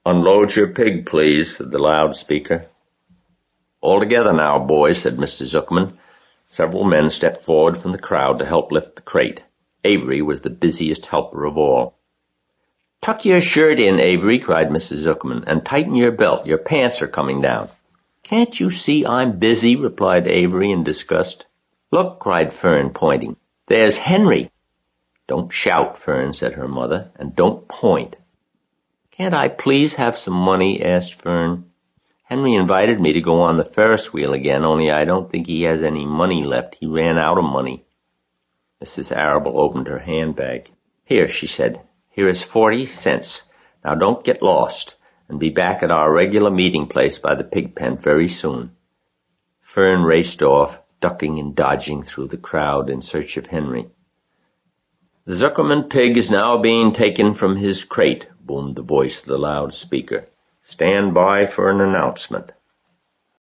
"Unload your pig, please," said the loudspeaker. "All together now, boys," said Mr. Zuckerman. Several men stepped forward from the crowd to help lift the crate. Avery was the busiest helper of all. "Tuck your shirt in, Avery," cried Mrs. Zuckerman, "and tighten your belt. Your pants are coming down." "Can't you see I'm busy?" replied Avery in disgust. "Look," cried Fern, pointing. "There's Henry." "Don't shout, Fern," said her mother, "and don't point." "Can't I please have some money?" asked Fern. "Henry invited me to go on the Ferris wheel again, only I don't think he has any money left. He ran out of money." Mrs. Arable opened her handbag. "Here," she said. "Here is 40 cents. Now don't get lost, and be back at our regular meeting place by the pig pen very soon." Fern raced off, ducking and dodging through the crowd in search of Henry. "The Zuckerman pig is now being taken from his crate," boomed the voice of the loudspeaker. "Stand by for an announcement."